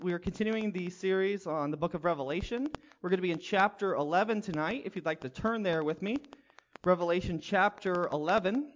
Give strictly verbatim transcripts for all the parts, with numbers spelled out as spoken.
We are continuing the series on the book of Revelation. We're going to be in chapter eleven tonight, if you'd like to turn there with me. Revelation chapter eleven.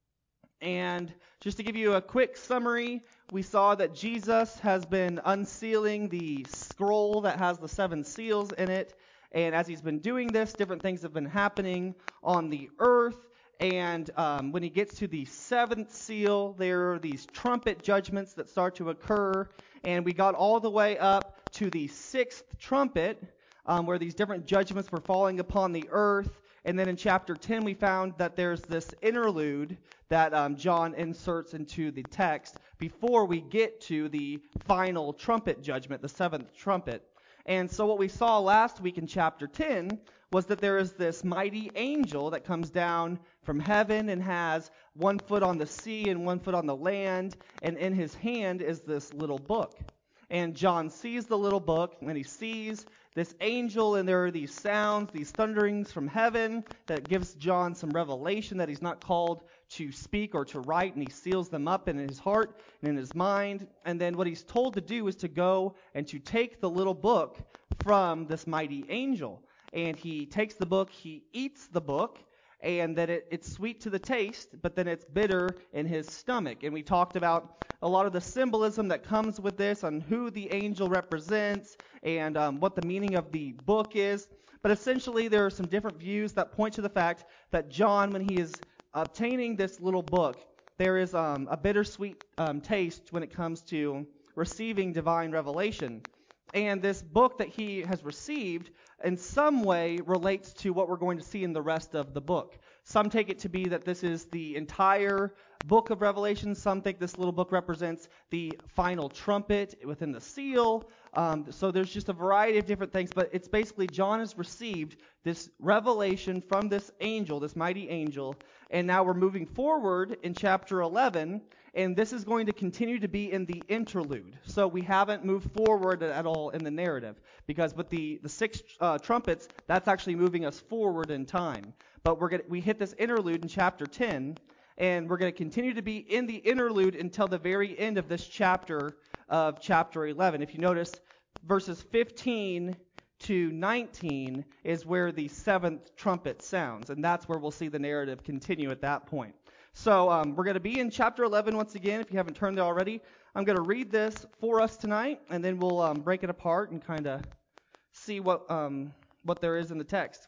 And just to give you a quick summary, we saw that Jesus has been unsealing the scroll that has the seven seals in it. And as he's been doing this, different things have been happening on the earth. And um, when he gets to the seventh seal, there are these trumpet judgments that start to occur. And we got all the way up to the sixth trumpet, um, where these different judgments were falling upon the earth. And then in chapter ten, we found that there's this interlude that um, John inserts into the text before we get to the final trumpet judgment, the seventh trumpet. And so what we saw last week in chapter ten was that there is this mighty angel that comes down from heaven and has one foot on the sea and one foot on the land, and in his hand is this little book. And John sees the little book, and he sees this angel, and there are these sounds, these thunderings from heaven that gives John some revelation that he's not called to speak or to write, and he seals them up in his heart and in his mind. And then what he's told to do is to go and to take the little book from this mighty angel. And he takes the book, he eats the book, and that it, it's sweet to the taste, but then it's bitter in his stomach. And we talked about a lot of the symbolism that comes with this, on who the angel represents, and um, what the meaning of the book is. But essentially, there are some different views that point to the fact that John, when he is obtaining this little book, there is um, a bittersweet um, taste when it comes to receiving divine revelation. And this book that he has received in some way relates to what we're going to see in the rest of the book. Some take it to be that this is the entire book of Revelation. Some think this little book represents the final trumpet within the seal. Um, so there's just a variety of different things, but it's basically John has received this revelation from this angel, this mighty angel, and now we're moving forward in chapter eleven, and this is going to continue to be in the interlude. So we haven't moved forward at all in the narrative, because with the, the six uh, trumpets, that's actually moving us forward in time. But we're gonna, we hit this interlude in chapter ten, and we're going to continue to be in the interlude until the very end of this chapter of chapter eleven. If you notice, verses fifteen to nineteen is where the seventh trumpet sounds, and that's where we'll see the narrative continue at that point. So um, we're going to be in chapter eleven once again, if you haven't turned there already. I'm going to read this for us tonight, and then we'll um, break it apart and kind of see what um, what there is in the text.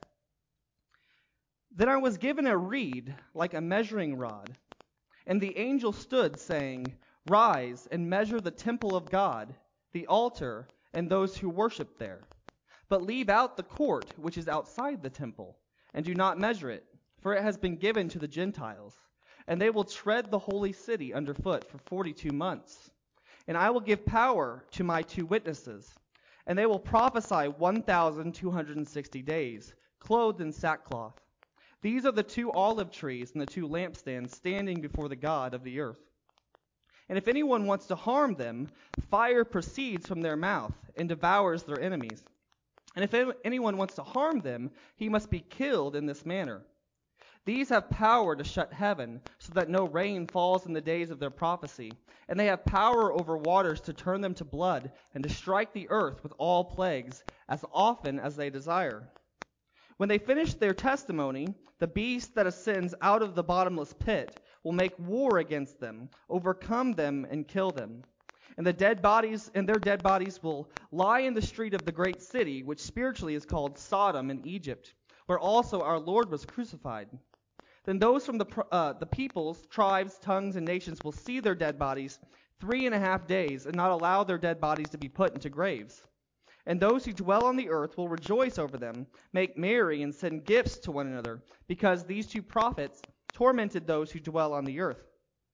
Then I was given a reed like a measuring rod, and the angel stood, saying, "Rise and measure the temple of God, the altar, and those who worship there. But leave out the court which is outside the temple, and do not measure it, for it has been given to the Gentiles. And they will tread the holy city underfoot for forty-two months. And I will give power to my two witnesses, and they will prophesy one thousand two hundred sixty days, clothed in sackcloth. These are the two olive trees and the two lampstands standing before the God of the earth. And if anyone wants to harm them, fire proceeds from their mouth and devours their enemies. And if anyone wants to harm them, he must be killed in this manner. These have power to shut heaven, so that no rain falls in the days of their prophecy. And they have power over waters to turn them to blood, and to strike the earth with all plagues, as often as they desire. When they finish their testimony, the beast that ascends out of the bottomless pit will make war against them, overcome them, and kill them. And the dead bodies and their dead bodies will lie in the street of the great city, which spiritually is called Sodom in Egypt, where also our Lord was crucified. Then those from the uh, the peoples, tribes, tongues, and nations will see their dead bodies three and a half days, and not allow their dead bodies to be put into graves. And those who dwell on the earth will rejoice over them, make merry, and send gifts to one another, because these two prophets tormented those who dwell on the earth.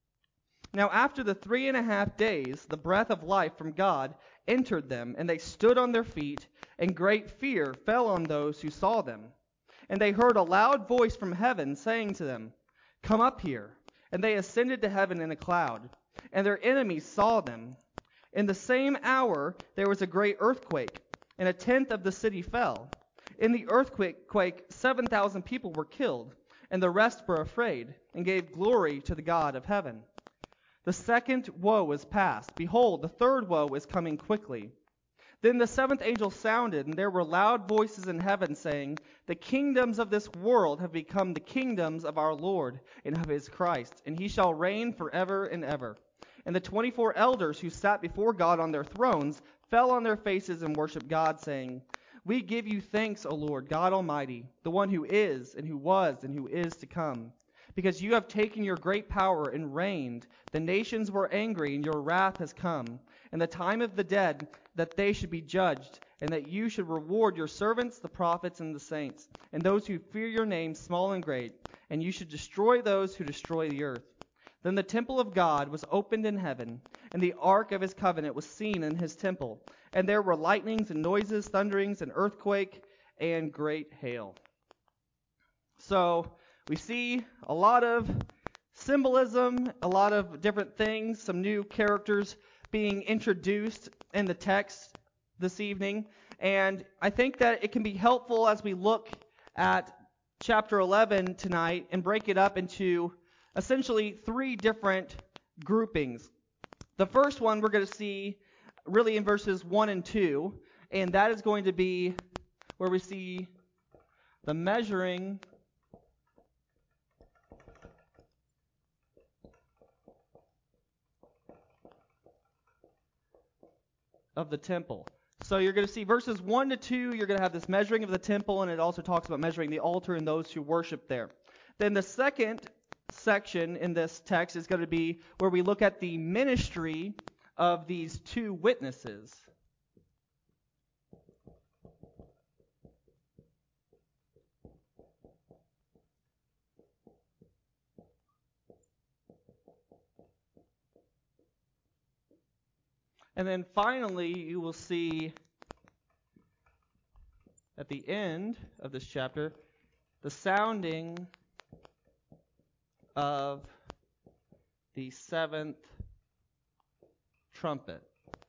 Now after the three and a half days, the breath of life from God entered them, and they stood on their feet, and great fear fell on those who saw them. And they heard a loud voice from heaven saying to them, "Come up here." And they ascended to heaven in a cloud, and their enemies saw them. In the same hour there was a great earthquake, and a tenth of the city fell. In the earthquake, seven thousand people were killed, and the rest were afraid, and gave glory to the God of heaven. The second woe is past. Behold, the third woe is coming quickly. Then the seventh angel sounded, and there were loud voices in heaven saying, "The kingdoms of this world have become the kingdoms of our Lord and of his Christ, and he shall reign forever and ever." And the twenty-four elders who sat before God on their thrones fell on their faces and worshipped God, saying, "We give you thanks, O Lord, God Almighty, the one who is, and who was, and who is to come. Because you have taken your great power and reigned. The nations were angry, and your wrath has come. And the time of the dead, that they should be judged, and that you should reward your servants, the prophets and the saints, and those who fear your name, small and great, and you should destroy those who destroy the earth." Then the temple of God was opened in heaven, and the ark of his covenant was seen in his temple. And there were lightnings and noises, thunderings, and earthquake, and great hail. So we see a lot of symbolism, a lot of different things, some new characters being introduced in the text this evening. And I think that it can be helpful as we look at chapter eleven tonight and break it up into essentially three different groupings. The first one we're going to see really in verses one and two, and that is going to be where we see the measuring of the temple. So you're going to see verses one to two, you're going to have this measuring of the temple, and it also talks about measuring the altar and those who worship there. Then the second section in this text is going to be where we look at the ministry of these two witnesses. And then finally, you will see at the end of this chapter the sounding of the seventh trumpet.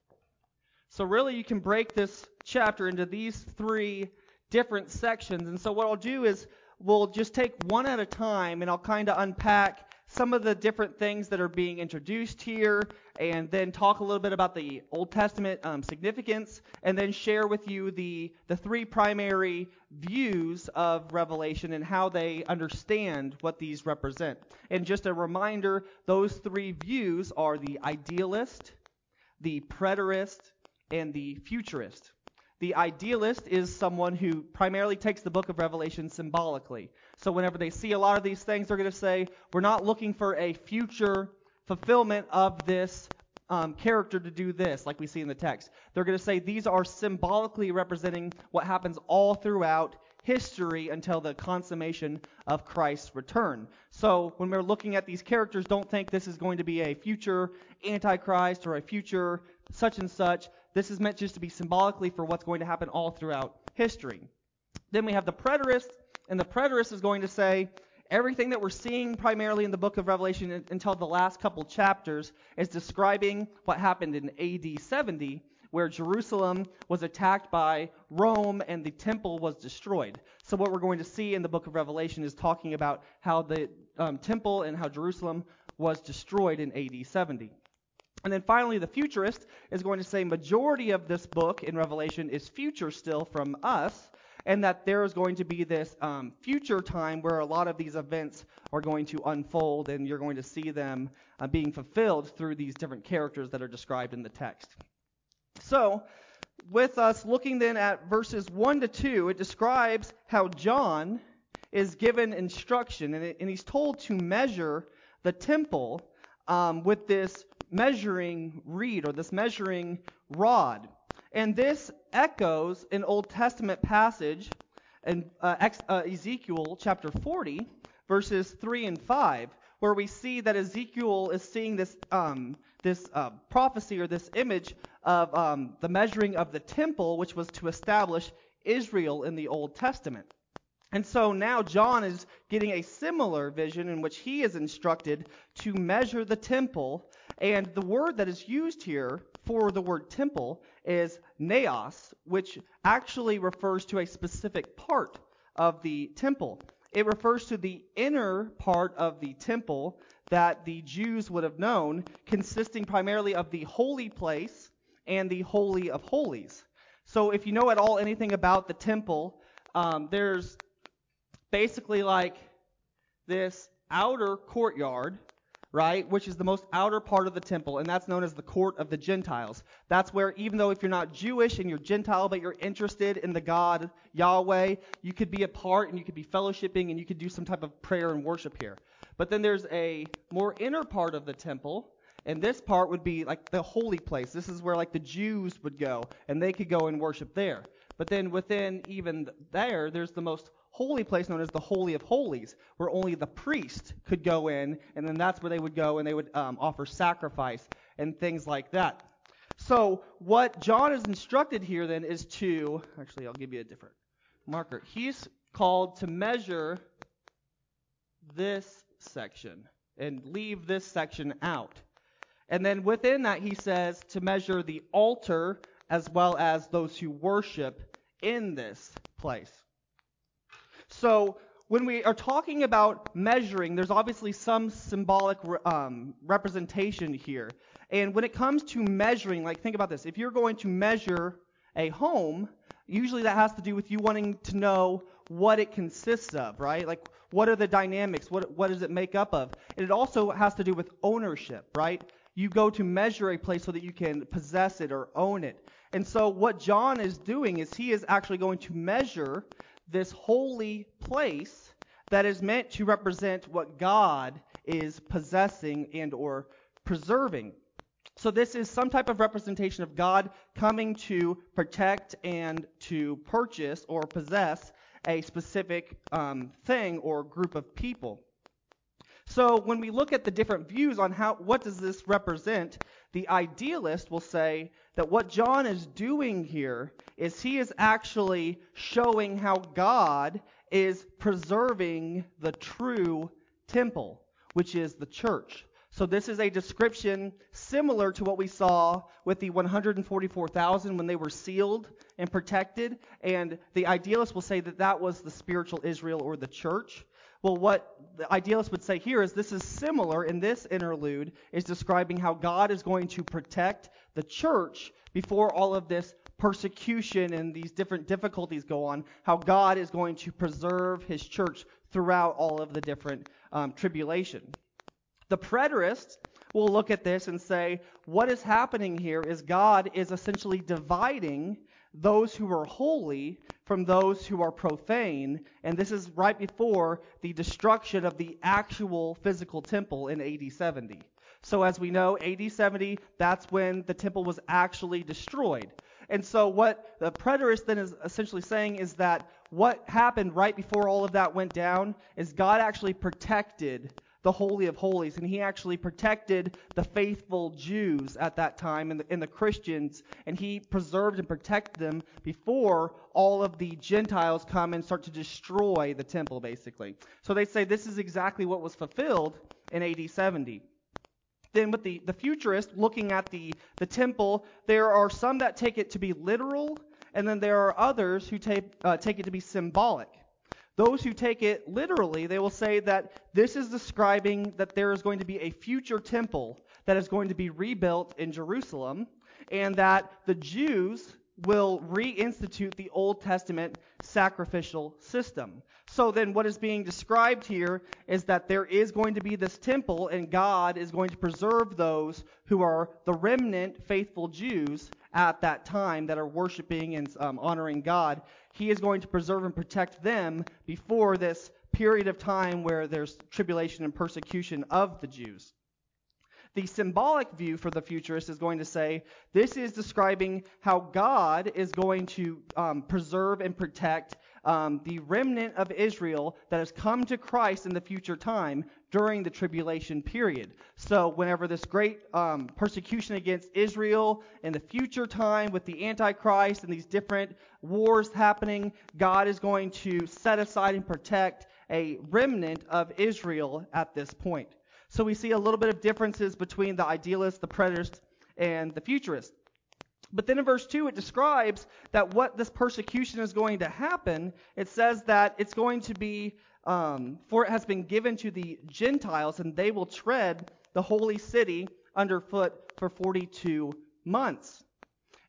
So really you can break this chapter into these three different sections. And so what I'll do is we'll just take one at a time, and I'll kind of unpack some of the different things that are being introduced here, and then talk a little bit about the Old Testament um, significance, and then share with you the, the three primary views of Revelation and how they understand what these represent. And just a reminder, those three views are the idealist, the preterist, and the futurist. The idealist is someone who primarily takes the book of Revelation symbolically. So whenever they see a lot of these things, they're going to say, we're not looking for a future fulfillment of this um, character to do this, like we see in the text. They're going to say these are symbolically representing what happens all throughout history until the consummation of Christ's return. So when we're looking at these characters, don't think this is going to be a future Antichrist or a future such and such. This is meant just to be symbolically for what's going to happen all throughout history. Then we have the preterist, and the preterist is going to say everything that we're seeing primarily in the book of Revelation until the last couple chapters is describing what happened in A D seventy, where Jerusalem was attacked by Rome and the temple was destroyed. So what we're going to see in the book of Revelation is talking about how the um, temple and how Jerusalem was destroyed in A D seventy. And then finally, the futurist is going to say majority of this book in Revelation is future still from us, and that there is going to be this um, future time where a lot of these events are going to unfold, and you're going to see them uh, being fulfilled through these different characters that are described in the text. So, with us looking then at verses one to two, it describes how John is given instruction, and, it, and he's told to measure the temple um, with this measuring reed or this measuring rod. And this echoes an Old Testament passage in uh, Ex- uh, Ezekiel chapter forty, verses three and five, where we see that Ezekiel is seeing this um, this uh, prophecy or this image of um, the measuring of the temple, which was to establish Israel in the Old Testament. And so now John is getting a similar vision in which he is instructed to measure the temple. And the word that is used here for the word temple is naos, which actually refers to a specific part of the temple. It refers to the inner part of the temple that the Jews would have known, consisting primarily of the holy place and the holy of holies. So if you know at all anything about the temple, um, there's basically like this outer courtyard, right, which is the most outer part of the temple, and that's known as the court of the Gentiles. That's where, even though if you're not Jewish and you're Gentile, but you're interested in the God Yahweh, you could be a part and you could be fellowshipping and you could do some type of prayer and worship here. But then there's a more inner part of the temple, and this part would be like the holy place. This is where like the Jews would go, and they could go and worship there. But then within even there, there's the most holy place known as the Holy of Holies, where only the priest could go in, and then that's where they would go and they would um, offer sacrifice and things like that. So what John is instructed here then is to, actually I'll give you a different marker. He's called to measure this section and leave this section out. And then within that he says to measure the altar as well as those who worship in this place. So when we are talking about measuring, there's obviously some symbolic um, representation here. And when it comes to measuring, like think about this. If you're going to measure a home, usually that has to do with you wanting to know what it consists of, right? Like what are the dynamics? What what does it make up of? And it also has to do with ownership, right? You go to measure a place so that you can possess it or own it. And so what John is doing is he is actually going to measure this holy place that is meant to represent what God is possessing and or preserving. So this is some type of representation of God coming to protect and to purchase or possess a specific um, thing or group of people. So when we look at the different views on how what does this represent, the idealist will say that what John is doing here is he is actually showing how God is preserving the true temple, which is the church. So this is a description similar to what we saw with the one hundred forty-four thousand when they were sealed and protected, and the idealist will say that that was the spiritual Israel or the church. Well, what the idealist would say here is this is similar in this interlude, is describing how God is going to protect the church before all of this persecution and these different difficulties go on, how God is going to preserve his church throughout all of the different um, tribulation. The preterist will look at this and say what is happening here is God is essentially dividing those who are holy from those who are profane, and this is right before the destruction of the actual physical temple in A D seventy. So as we know, A D seventy, that's when the temple was actually destroyed. And so what the preterist then is essentially saying is that what happened right before all of that went down is God actually protected the Holy of Holies, and he actually protected the faithful Jews at that time and the, and the Christians, and he preserved and protected them before all of the Gentiles come and start to destroy the temple, basically. So they say this is exactly what was fulfilled in A D seventy. Then with the, the futurist, looking at the, the temple, there are some that take it to be literal, and then there are others who take, uh, take it to be symbolic. Those who take it literally, they will say that this is describing that there is going to be a future temple that is going to be rebuilt in Jerusalem, and that the Jews will reinstitute the Old Testament sacrificial system. So then what is being described here is that there is going to be this temple, and God is going to preserve those who are the remnant faithful Jews at that time that are worshiping and um, honoring God. He is going to preserve and protect them before this period of time where there's tribulation and persecution of the Jews. The symbolic view for the futurist is going to say this is describing how God is going to um, preserve and protect um, the remnant of Israel that has come to Christ in the future time during the tribulation period. So whenever this great um, persecution against Israel in the future time with the Antichrist and these different wars happening, God is going to set aside and protect a remnant of Israel at this point. So we see a little bit of differences between the idealist, the preterist, and the futurist. But then in verse two, it describes that what this persecution is going to happen. It says that it's going to be, um, for it has been given to the Gentiles, and they will tread the holy city underfoot for forty-two months.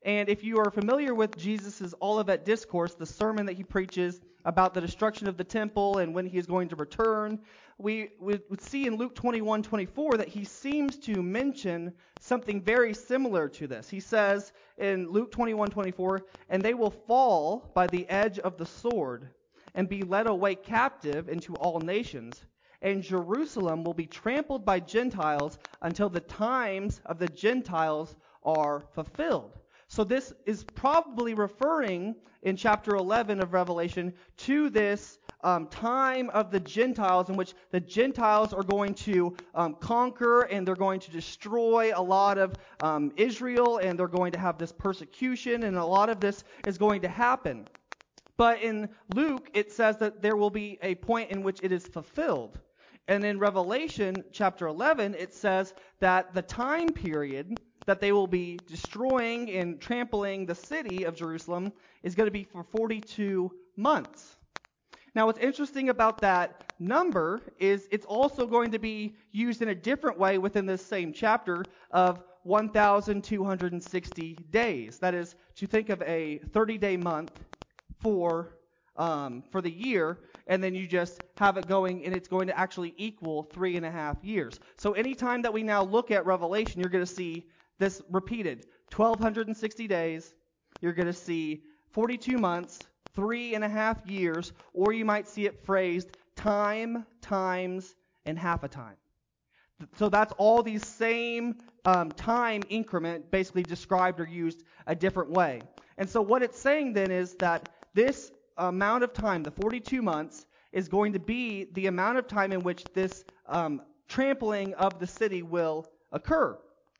And if you are familiar with Jesus' Olivet Discourse, the sermon that he preaches about the destruction of the temple and when he is going to return, we would see in Luke twenty-one twenty-four that he seems to mention something very similar to this. He says in Luke twenty-one twenty-four, "And they will fall by the edge of the sword and be led away captive into all nations. And Jerusalem will be trampled by Gentiles until the times of the Gentiles are fulfilled." So this is probably referring in chapter eleven of Revelation to this um, time of the Gentiles in which the Gentiles are going to um, conquer and they're going to destroy a lot of um, Israel, and they're going to have this persecution, and a lot of this is going to happen. But in Luke, it says that there will be a point in which it is fulfilled. And in Revelation chapter eleven, it says that the time period that they will be destroying and trampling the city of Jerusalem is going to be for forty-two months. Now, what's interesting about that number is it's also going to be used in a different way within this same chapter of one thousand two hundred sixty days. That is, to think of a thirty-day month for um, for the year, and then you just have it going, and it's going to actually equal three and a half years. So anytime that we now look at Revelation, you're going to see this repeated: one thousand two hundred sixty days. You're going to see forty-two months, three and a half years, or you might see it phrased time, times, and half a time. So that's all these same um, time increment basically described or used a different way. And so what it's saying then is that this amount of time, the forty-two months, is going to be the amount of time in which this um, trampling of the city will occur.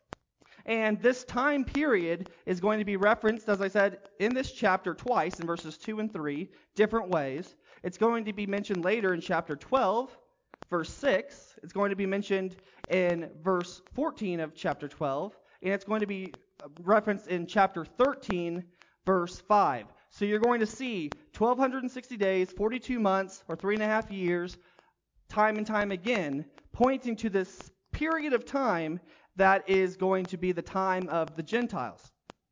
And this time period is going to be referenced, as I said, in this chapter twice, in verses two and three, different ways. It's going to be mentioned later in chapter twelve, verse six. It's going to be mentioned in verse fourteen of chapter twelve. And it's going to be referenced in chapter thirteen, verse five. So you're going to see one thousand two hundred sixty days, forty-two months, or three and a half years, time and time again, pointing to this period of time that is going to be the time of the Gentiles.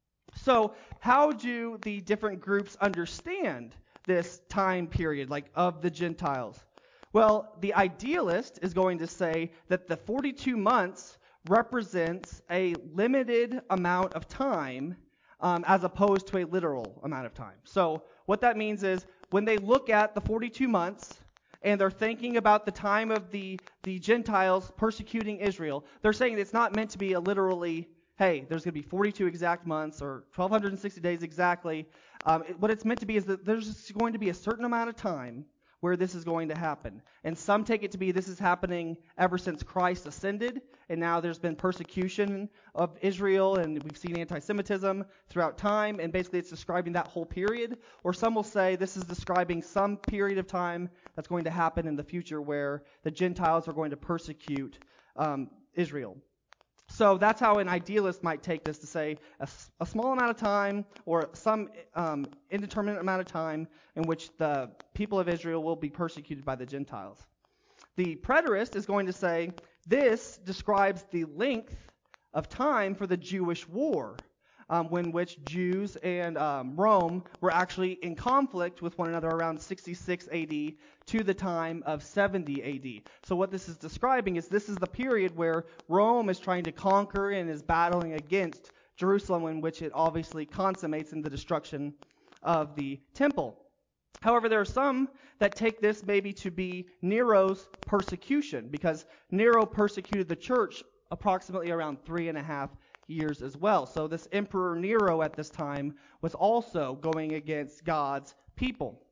So how do the different groups understand this time period, like of the Gentiles? Well, the idealist is going to say that the forty-two months represents a limited amount of time um, as opposed to a literal amount of time. So what that means is when they look at the forty-two months, and they're thinking about the time of the, the Gentiles persecuting Israel, they're saying it's not meant to be a literally, hey, there's going to be forty-two exact months or one thousand two hundred sixty days exactly. Um, it, what it's meant to be is that there's going to be a certain amount of time where this is going to happen. And some take it to be this is happening ever since Christ ascended, and now there's been persecution of Israel, and we've seen anti-Semitism throughout time, and basically it's describing that whole period. Or some will say this is describing some period of time that's going to happen in the future where the Gentiles are going to persecute um, Israel. So that's how an idealist might take this, to say a, a small amount of time or some um, indeterminate amount of time in which the people of Israel will be persecuted by the Gentiles. The preterist is going to say this describes the length of time for the Jewish war, um, when which Jews and um, Rome were actually in conflict with one another around sixty-six A D to the time of seventy A D. So what this is describing is this is the period where Rome is trying to conquer and is battling against Jerusalem, in which it obviously consummates in the destruction of the temple. However, there are some that take this maybe to be Nero's persecution, because Nero persecuted the church approximately around three and a half years as well. So this Emperor Nero at this time was also going against God's people.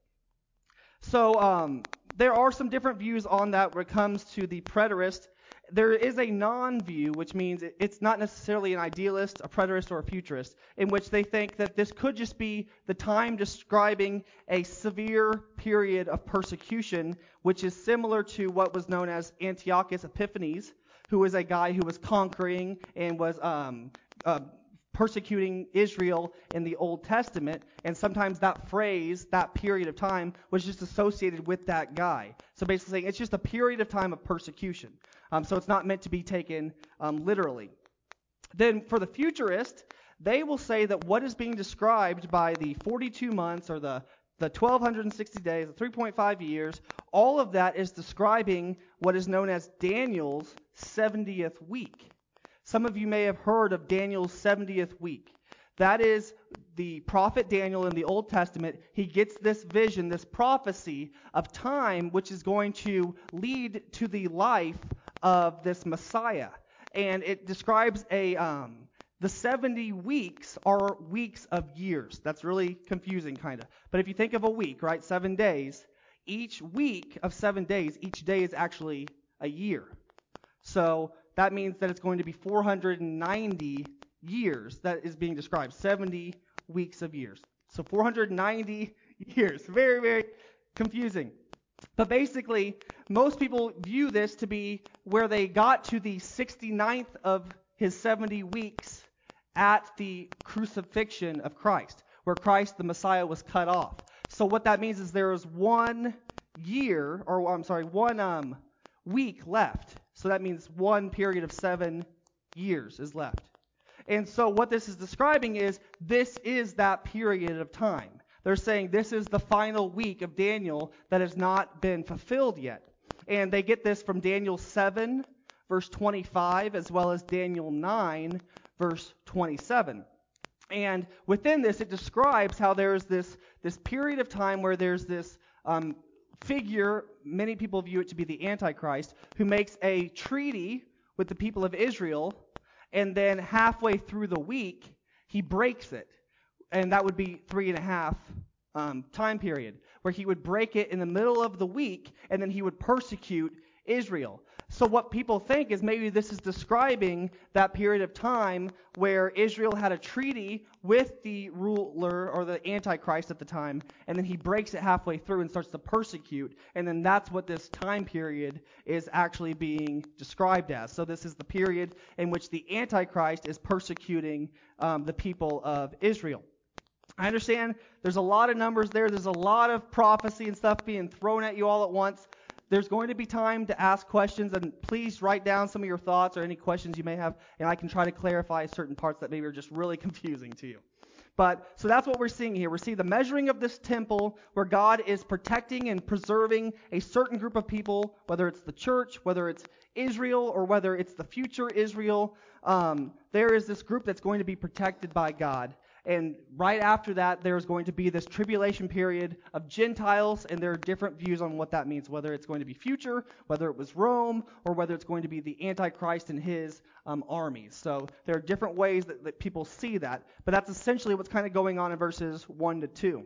So um, there are some different views on that when it comes to the preterist. There is a non-view, which means it's not necessarily an idealist, a preterist, or a futurist, in which they think that this could just be the time describing a severe period of persecution, which is similar to what was known as Antiochus Epiphanes, who was a guy who was conquering and was um, uh, persecuting Israel in the Old Testament, and sometimes that phrase, that period of time, was just associated with that guy. So basically saying it's just a period of time of persecution. Um, so it's not meant to be taken um, literally. Then for the futurist, They will say that what is being described by the forty-two months or the the one thousand two hundred sixty days, the three point five years, all of that is describing what is known as Daniel's seventieth week. Some of you may have heard of Daniel's seventieth week. That is the prophet Daniel in the Old Testament. He gets this vision, this prophecy of time, which is going to lead to the life of this Messiah. And it describes a, um, the seventy weeks are weeks of years. That's really confusing, kind of. But if you think of a week, right, seven days, each week of seven days, each day is actually a year. So that means that it's going to be four hundred ninety years that is being described, seventy weeks of years. So four hundred ninety years. Very, very confusing. But basically, most people view this to be where they got to the sixty-ninth of his seventy weeks at the crucifixion of Christ, where Christ, the Messiah, was cut off. So what that means is there is one year, or I'm sorry, one um, week left. So that means one period of seven years is left. And so what this is describing is this is that period of time. They're saying this is the final week of Daniel that has not been fulfilled yet. And they get this from Daniel seven, verse twenty-five, as well as Daniel nine, verse twenty-seven. And within this, it describes how there's this, this period of time where there's this um, figure, many people view it to be the Antichrist, who makes a treaty with the people of Israel, and then halfway through the week, he breaks it. And that would be three and a half um, time period, where he would break it in the middle of the week, and then he would persecute Israel. So what people think is maybe this is describing that period of time where Israel had a treaty with the ruler or the Antichrist at the time, and then he breaks it halfway through and starts to persecute, and then that's what this time period is actually being described as. So this is the period in which the Antichrist is persecuting um, the people of Israel. I understand there's a lot of numbers there. There's a lot of prophecy and stuff being thrown at you all at once. There's going to be time to ask questions, and please write down some of your thoughts or any questions you may have, and I can try to clarify certain parts that maybe are just really confusing to you. But so that's what we're seeing here. We see the measuring of this temple where God is protecting and preserving a certain group of people, whether it's the church, whether it's Israel, or whether it's the future Israel. Um, there is this group that's going to be protected by God. And right after that, there's going to be this tribulation period of Gentiles, and there are different views on what that means, whether it's going to be future, whether it was Rome, or whether it's going to be the Antichrist and his um, armies. So there are different ways that, that people see that, but that's essentially what's kind of going on in verses one to two.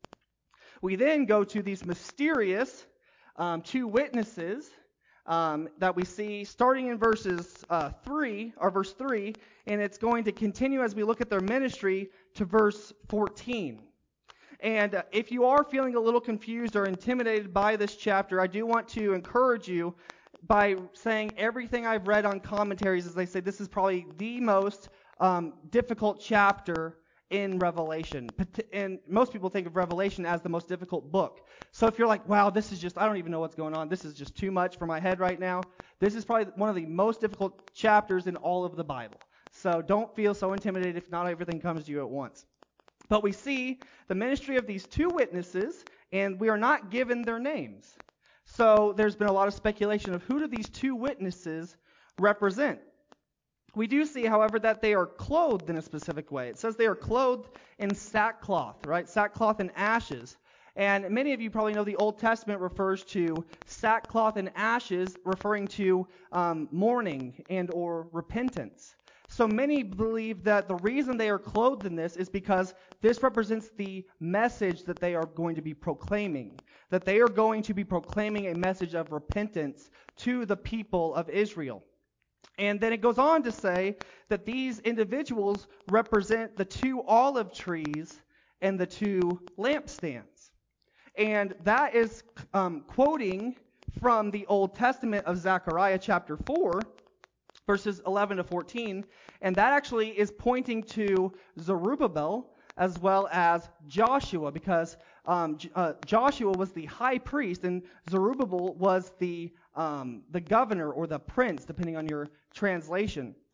We then go to these mysterious um, two witnesses Um, that we see starting in verses uh, three, or verse three, and it's going to continue as we look at their ministry to verse fourteen. And uh, if you are feeling a little confused or intimidated by this chapter, I do want to encourage you by saying everything I've read on commentaries is they say this is probably the most um, difficult chapter in Revelation. And most people think of Revelation as the most difficult book. So if you're like, wow, this is just, I don't even know what's going on. This is just too much for my head right now. This is probably one of the most difficult chapters in all of the Bible. So don't feel so intimidated if not everything comes to you at once. But we see the ministry of these two witnesses, and we are not given their names. So there's been a lot of speculation of who do these two witnesses represent. We do see, however, that they are clothed in a specific way. It says they are clothed in sackcloth, right? Sackcloth and ashes. And many of you probably know the Old Testament refers to sackcloth and ashes referring to um, mourning and or repentance. So many believe that the reason they are clothed in this is because this represents the message that they are going to be proclaiming, that they are going to be proclaiming a message of repentance to the people of Israel. And then it goes on to say that these individuals represent the two olive trees and the two lampstands. And that is um, quoting from the Old Testament of Zechariah chapter four, verses eleven to fourteen. And that actually is pointing to Zerubbabel as well as Joshua, because um, uh, Joshua was the high priest and Zerubbabel was the um, the governor or the prince, depending on your translation.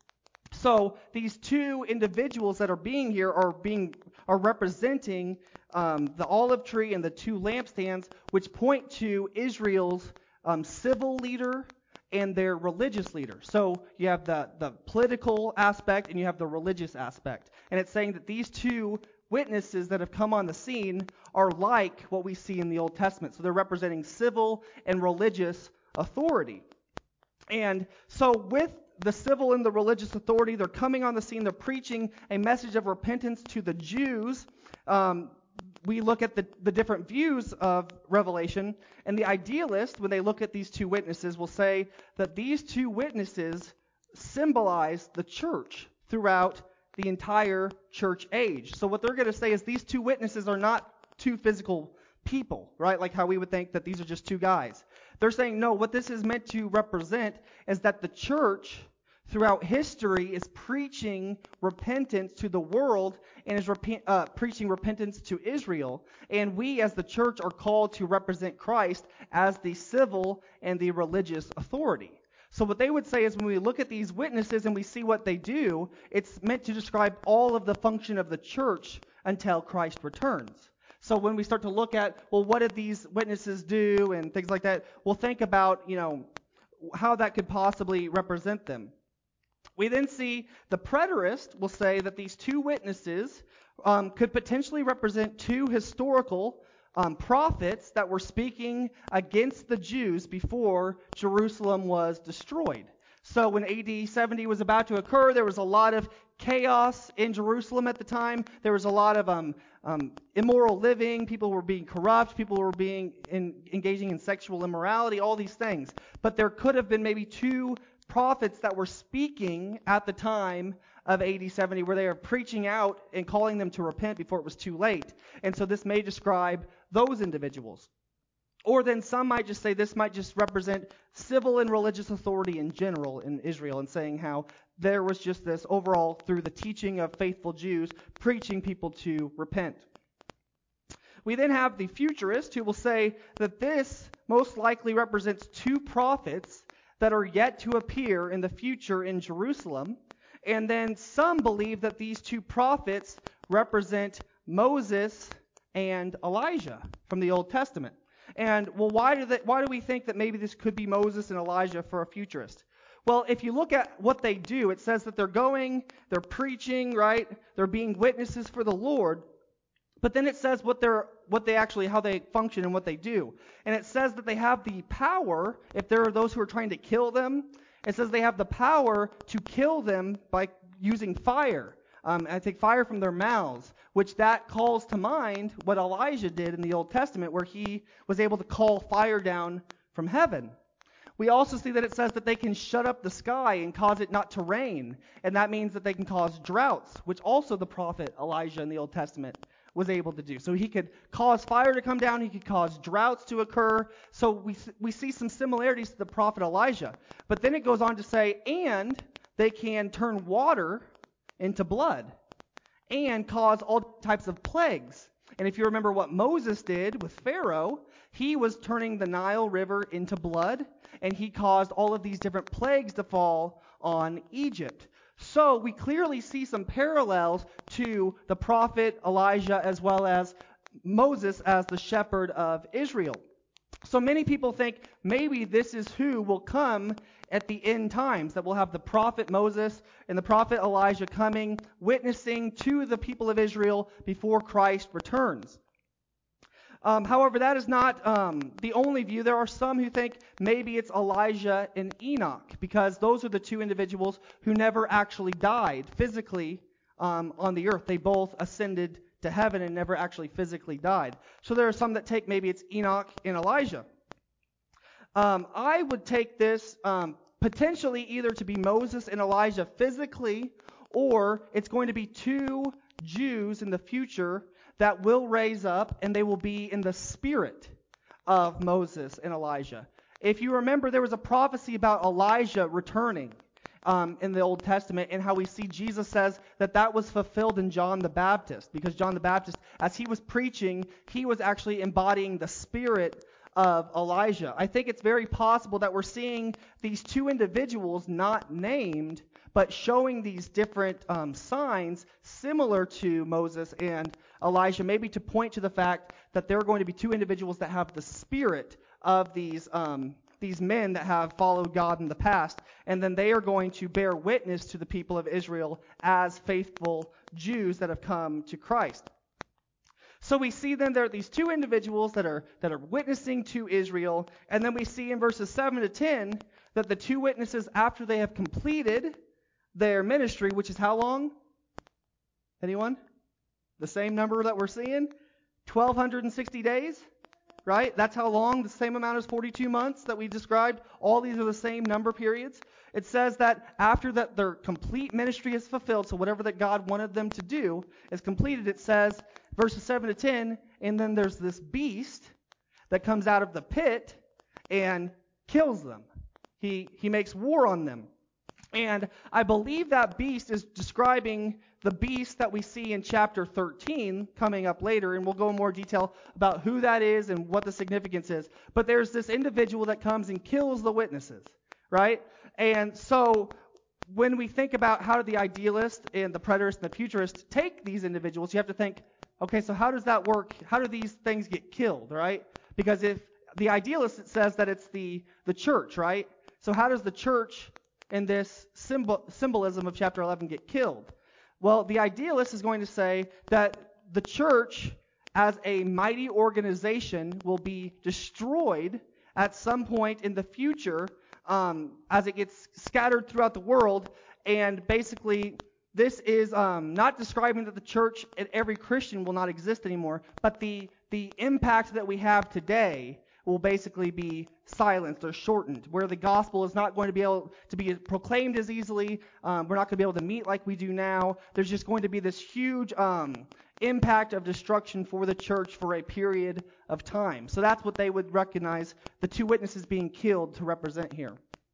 So these two individuals that are being here are being are representing um, the olive tree and the two lampstands, which point to Israel's um, civil leader and their religious leader. So you have the, the political aspect and you have the religious aspect. And it's saying that these two witnesses that have come on the scene are like what we see in the Old Testament. So they're representing civil and religious authority. And so with the civil and the religious authority, they're coming on the scene, they're preaching a message of repentance to the Jews. Um, we look at the, the different views of Revelation, and the idealist, when they look at these two witnesses, will say that these two witnesses symbolize the church throughout the entire church age. So what they're going to say is these two witnesses are not two physical people, right? Like how we would think that these are just two guys. They're saying, no, what this is meant to represent is that the church throughout history is preaching repentance to the world and is rep- uh, preaching repentance to Israel. And we as the church are called to represent Christ as the civil and the religious authority. So what they would say is when we look at these witnesses and we see what they do, it's meant to describe all of the function of the church until Christ returns. So when we start to look at, well, what did these witnesses do and things like that, we'll think about, you know, how that could possibly represent them. We then see the preterist will say that these two witnesses um, could potentially represent two historical um, prophets that were speaking against the Jews before Jerusalem was destroyed. So when A D seventy was about to occur, there was a lot of chaos in Jerusalem at the time. There was a lot of um, um, immoral living. People were being corrupt. People were being in, engaging in sexual immorality, all these things. But there could have been maybe two prophets that were speaking at the time of A D seventy where they were preaching out and calling them to repent before it was too late. And so this may describe those individuals. Or then some might just say this might just represent civil and religious authority in general in Israel, and saying how there was just this overall, through the teaching of faithful Jews, preaching people to repent. We then have the futurist who will say that this most likely represents two prophets that are yet to appear in the future in Jerusalem. And then some believe that these two prophets represent Moses and Elijah from the Old Testament. And, well, why do they, why do we think that maybe this could be Moses and Elijah for a futurist? Well, if you look at what they do, it says that they're going, they're preaching, right? They're being witnesses for the Lord. But then it says what they're, what they actually, how they function and what they do. And it says that they have the power, if there are those who are trying to kill them, it says they have the power to kill them by using fire. Um, I think fire from their mouths, which that calls to mind what Elijah did in the Old Testament, where he was able to call fire down from heaven. We also see that it says that they can shut up the sky and cause it not to rain, and that means that they can cause droughts, which also the prophet Elijah in the Old Testament was able to do. So he could cause fire to come down, he could cause droughts to occur. So we we see some similarities to the prophet Elijah. But then it goes on to say, and they can turn water into blood and cause all types of plagues. And if you remember what Moses did with Pharaoh, he was turning the Nile River into blood, and he caused all of these different plagues to fall on Egypt. So we clearly see some parallels to the prophet Elijah as well as Moses as the shepherd of Israel. So many people think maybe this is who will come at the end times, that we'll have the prophet Moses and the prophet Elijah coming, witnessing to the people of Israel before Christ returns. Um, however, that is not um, the only view. There are some who think maybe it's Elijah and Enoch, because those are the two individuals who never actually died physically um, on the earth. They both ascended to heaven and never actually physically died. So there are some that take maybe it's Enoch and Elijah. Um, I would take this um, potentially either to be Moses and Elijah physically, or it's going to be two Jews in the future that will raise up, and they will be in the spirit of Moses and Elijah. If you remember, there was a prophecy about Elijah returning um, in the Old Testament, and how we see Jesus says that that was fulfilled in John the Baptist, because John the Baptist, as he was preaching, he was actually embodying the spirit of Elijah. I think it's very possible that we're seeing these two individuals not named, but showing these different um, signs similar to Moses and Elijah, maybe to point to the fact that there are going to be two individuals that have the spirit of these um, these men that have followed God in the past, and then they are going to bear witness to the people of Israel as faithful Jews that have come to Christ. So we see then there are these two individuals that are that are witnessing to Israel, and then we see in verses seven to ten that the two witnesses, after they have completed their ministry, which is how long? Anyone? The same number that we're seeing? twelve sixty days? Right? That's how long, the same amount as forty-two months that we described. All these are the same number periods. It says that after that their complete ministry is fulfilled, so whatever that God wanted them to do is completed, it says, verses seven to ten, and then there's this beast that comes out of the pit and kills them. He, he makes war on them. And I believe that beast is describing the beast that we see in chapter thirteen coming up later, and we'll go in more detail about who that is and what the significance is. But there's this individual that comes and kills the witnesses, right? And so when we think about how do the idealist and the preterist and the futurist take these individuals, you have to think, okay, so how does that work? How do these things get killed, right? Because if the idealist, it says that it's the, the church, right? So how does the church in this symbol, symbolism of chapter eleven get killed? Well, the idealist is going to say that the church as a mighty organization will be destroyed at some point in the future um, as it gets scattered throughout the world. And basically, this is um, not describing that the church and every Christian will not exist anymore, but the, the impact that we have today will basically be silenced or shortened, where the gospel is not going to be able to be proclaimed as easily. Um, we're not going to be able to meet like we do now. There's just going to be this huge um, impact of destruction for the church for a period of time. So that's what they would recognize the two witnesses being killed to represent here.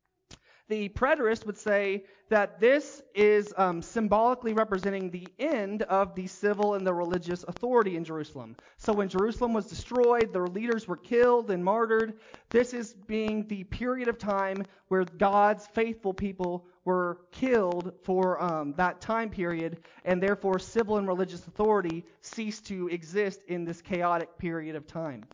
The preterist would say that this is um, symbolically representing the end of the civil and the religious authority in Jerusalem. So when Jerusalem was destroyed, their leaders were killed and martyred. This is being the period of time where God's faithful people were killed for um, that time period, and therefore civil and religious authority ceased to exist in this chaotic period of time.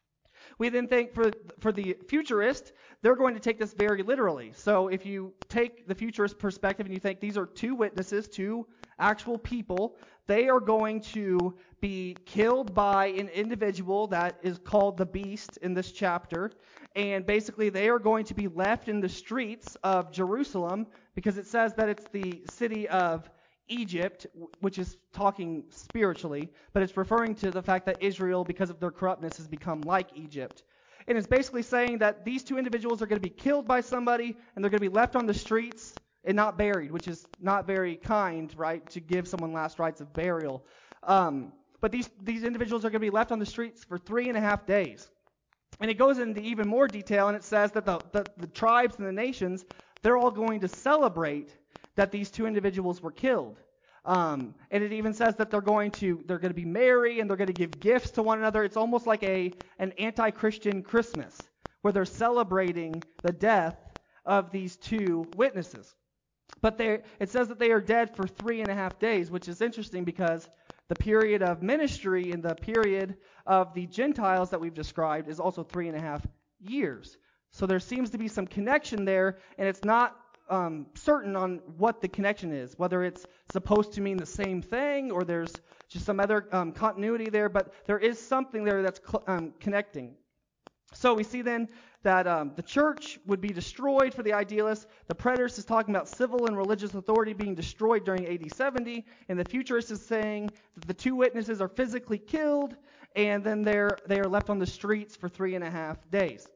We then think for for the futurist, they're going to take this very literally. So if you take the futurist perspective and you think these are two witnesses, two actual people, they are going to be killed by an individual that is called the beast in this chapter. And basically they are going to be left in the streets of Jerusalem, because it says that it's the city of Egypt, which is talking spiritually, but it's referring to the fact that Israel, because of their corruptness, has become like Egypt. And it's basically saying that these two individuals are going to be killed by somebody, and they're going to be left on the streets and not buried, which is not very kind, right, to give someone last rites of burial. Um, but these, these individuals are going to be left on the streets for three and a half days. And it goes into even more detail, and it says that the, the, the tribes and the nations, they're all going to celebrate that these two individuals were killed. Um, and it even says that they're going to they're going to be merry and they're going to give gifts to one another. It's almost like a an anti-Christian Christmas, where they're celebrating the death of these two witnesses. But they it says that they are dead for three and a half days, which is interesting because the period of ministry and the period of the Gentiles that we've described is also three and a half years. So there seems to be some connection there, and it's not Um, certain on what the connection is, whether it's supposed to mean the same thing or there's just some other um, continuity there, but there is something there that's cl- um, connecting. So we see then that um, the church would be destroyed for the idealists. The preterist is talking about civil and religious authority being destroyed during A D seventy, and the futurist is saying that the two witnesses are physically killed, and then they're they are left on the streets for three and a half days.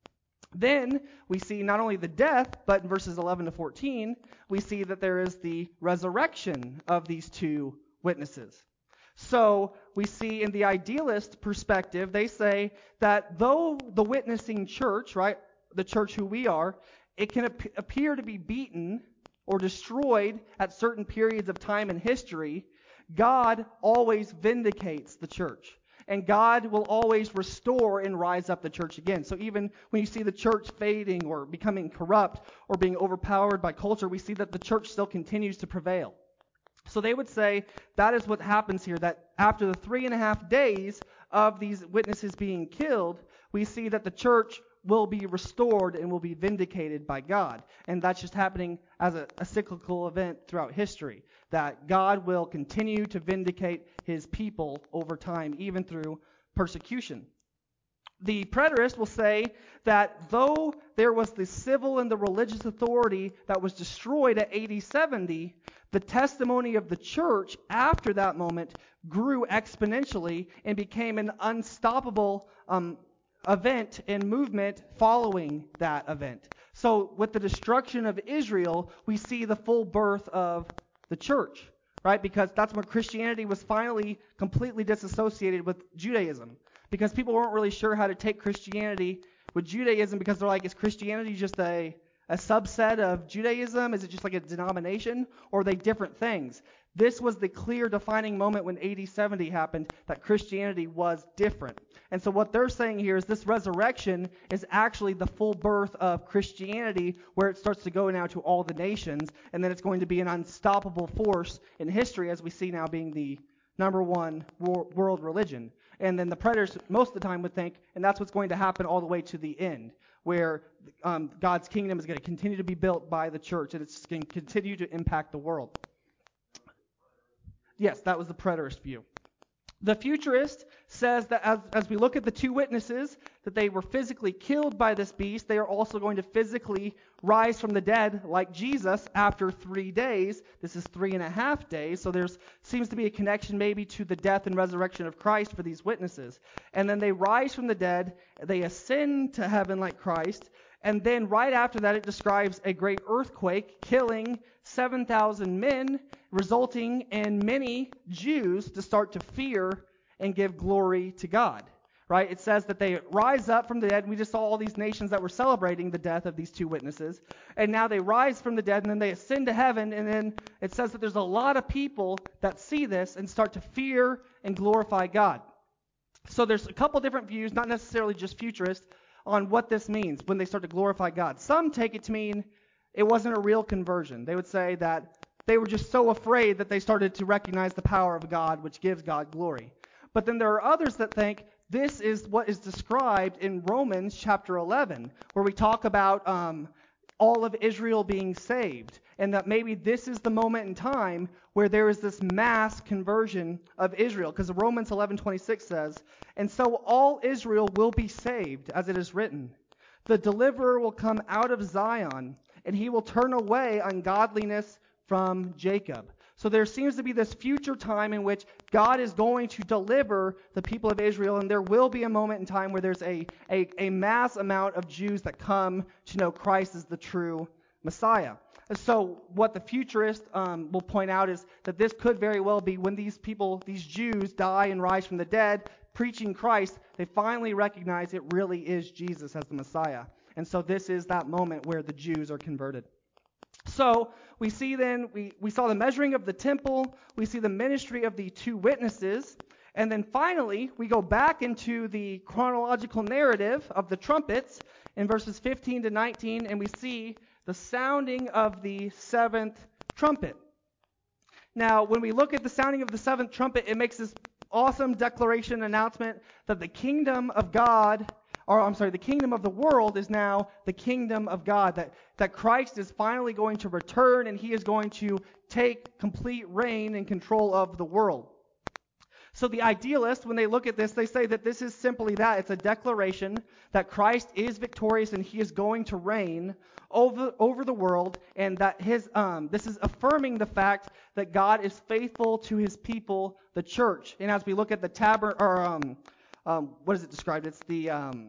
Then we see not only the death, but in verses eleven to fourteen, we see that there is the resurrection of these two witnesses. So we see in the idealist perspective, they say that though the witnessing church, right, the church who we are, it can ap- appear to be beaten or destroyed at certain periods of time in history, God always vindicates the church. And God will always restore and rise up the church again. So even when you see the church fading or becoming corrupt or being overpowered by culture, we see that the church still continues to prevail. So they would say that is what happens here, that after the three and a half days of these witnesses being killed, we see that the church will be restored and will be vindicated by God. And that's just happening as a, a cyclical event throughout history, that God will continue to vindicate his people over time, even through persecution. The preterist will say that though there was the civil and the religious authority that was destroyed at A D seventy, the testimony of the church after that moment grew exponentially and became an unstoppable um, event and movement following that event. So with the destruction of Israel, we see the full birth of the church, right? Because that's when Christianity was finally completely disassociated with Judaism. Because people weren't really sure how to take Christianity with Judaism, because they're like, is Christianity just a, a subset of Judaism? Is it just like a denomination? Or are they different things? This was the clear defining moment when A D seventy happened, that Christianity was different. And so what they're saying here is this resurrection is actually the full birth of Christianity, where it starts to go now to all the nations, and then it's going to be an unstoppable force in history, as we see now being the number one wor- world religion. And then the preterists most of the time would think, and that's what's going to happen all the way to the end, where um, God's kingdom is going to continue to be built by the church, and it's going to continue to impact the world. Yes, that was the preterist view. The futurist says that as, as we look at the two witnesses, that they were physically killed by this beast, they are also going to physically rise from the dead like Jesus after three days. This is three and a half days, so there seems to be a connection maybe to the death and resurrection of Christ for these witnesses. And then they rise from the dead, they ascend to heaven like Christ, and then right after that it describes a great earthquake killing seven thousand men, resulting in many Jews to start to fear and give glory to God. Right? It says that they rise up from the dead. We just saw all these nations that were celebrating the death of these two witnesses. And now they rise from the dead, and then they ascend to heaven. And then it says that there's a lot of people that see this and start to fear and glorify God. So there's a couple different views, not necessarily just futurists, on what this means when they start to glorify God. Some take it to mean it wasn't a real conversion. They would say that they were just so afraid that they started to recognize the power of God, which gives God glory. But then there are others that think this is what is described in Romans chapter eleven, where we talk about um, all of Israel being saved, and that maybe this is the moment in time where there is this mass conversion of Israel, because Romans eleven twenty-six says, "And so all Israel will be saved, as it is written, the deliverer will come out of Zion, and he will turn away ungodliness from Jacob." So there seems to be this future time in which God is going to deliver the people of Israel, and there will be a moment in time where there's a, a, a mass amount of Jews that come to know Christ as the true Messiah. So what the futurist um, will point out is that this could very well be when these people, these Jews, die and rise from the dead, preaching Christ, they finally recognize it really is Jesus as the Messiah. And so this is that moment where the Jews are converted. So we see then, we, we saw the measuring of the temple, we see the ministry of the two witnesses, and then finally we go back into the chronological narrative of the trumpets in verses fifteen to nineteen, and we see the sounding of the seventh trumpet. Now, when we look at the sounding of the seventh trumpet, it makes this awesome declaration announcement that the kingdom of God or I'm sorry, the kingdom of the world is now the kingdom of God, that, that Christ is finally going to return and he is going to take complete reign and control of the world. So the idealists, when they look at this, they say that this is simply that. It's a declaration that Christ is victorious and he is going to reign over, over the world, and that his um, this is affirming the fact that God is faithful to his people, the church. And as we look at the tabernacle, or um, um, what is it described? It's the um,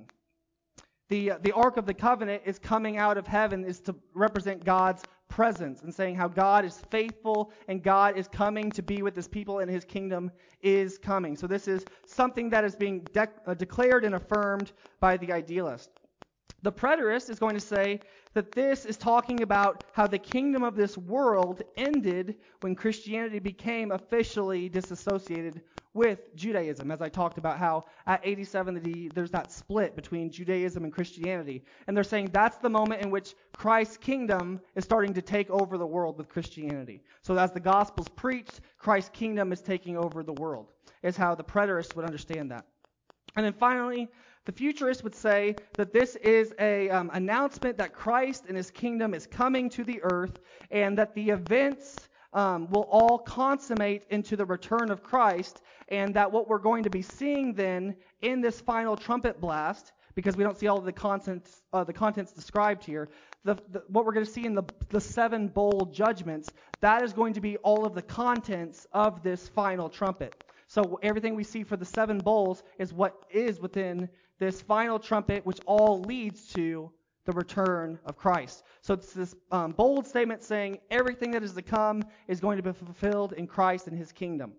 the the Ark of the Covenant is coming out of heaven, is to represent God's presence and saying how God is faithful and God is coming to be with his people and his kingdom is coming. So this is something that is being de- uh, declared and affirmed by the idealist. The preterist is going to say that this is talking about how the kingdom of this world ended when Christianity became officially disassociated with Judaism, as I talked about how at A D seventy there's that split between Judaism and Christianity. And they're saying that's the moment in which Christ's kingdom is starting to take over the world with Christianity. So as the gospel's preached, Christ's kingdom is taking over the world, is how the preterists would understand that. And then finally, the futurists would say that this is a um, announcement that Christ and his kingdom is coming to the earth, and that the events um, will all consummate into the return of Christ, and that what we're going to be seeing then in this final trumpet blast, because we don't see all of the contents, uh, the contents described here, the, the, what we're going to see in the, the seven bowl judgments, that is going to be all of the contents of this final trumpet. So everything we see for the seven bowls is what is within this final trumpet, which all leads to the return of Christ. So it's this um, bold statement saying everything that is to come is going to be fulfilled in Christ and his kingdom.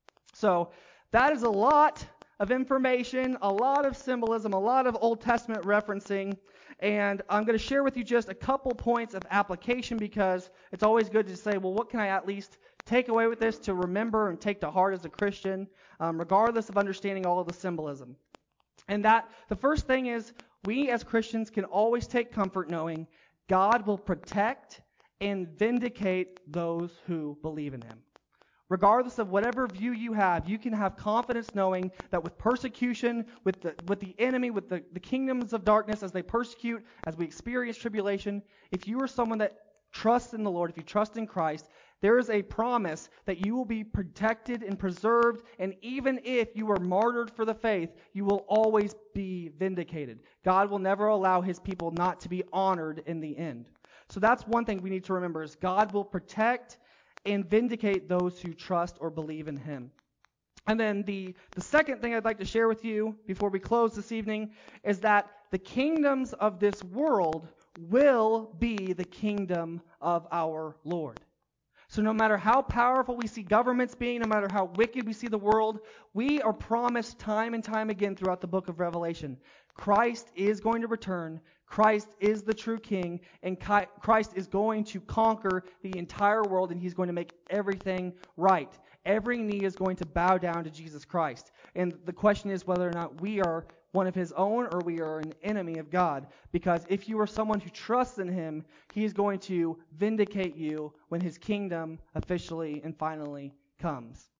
So that is a lot of information, a lot of symbolism, a lot of Old Testament referencing, and I'm going to share with you just a couple points of application, because it's always good to say, well, what can I at least take away with this to remember and take to heart as a Christian, um, regardless of understanding all of the symbolism. And that the first thing is, we as Christians can always take comfort knowing God will protect and vindicate those who believe in him. Regardless of whatever view you have, you can have confidence knowing that with persecution, with the with the enemy, with the, the kingdoms of darkness as they persecute, as we experience tribulation, if you are someone that trusts in the Lord, if you trust in Christ, there is a promise that you will be protected and preserved, and even if you are martyred for the faith, you will always be vindicated. God will never allow his people not to be honored in the end. So that's one thing we need to remember, is God will protect and vindicate those who trust or believe in him. And then the, the second thing I'd like to share with you before we close this evening is that the kingdoms of this world will be the kingdom of our Lord. So no matter how powerful we see governments being, no matter how wicked we see the world, we are promised time and time again throughout the book of Revelation, Christ is going to return, Christ is the true king, and Christ is going to conquer the entire world, and he's going to make everything right. Every knee is going to bow down to Jesus Christ. And the question is whether or not we are one of his own or we are an enemy of God. Because if you are someone who trusts in him, he is going to vindicate you when his kingdom officially and finally comes.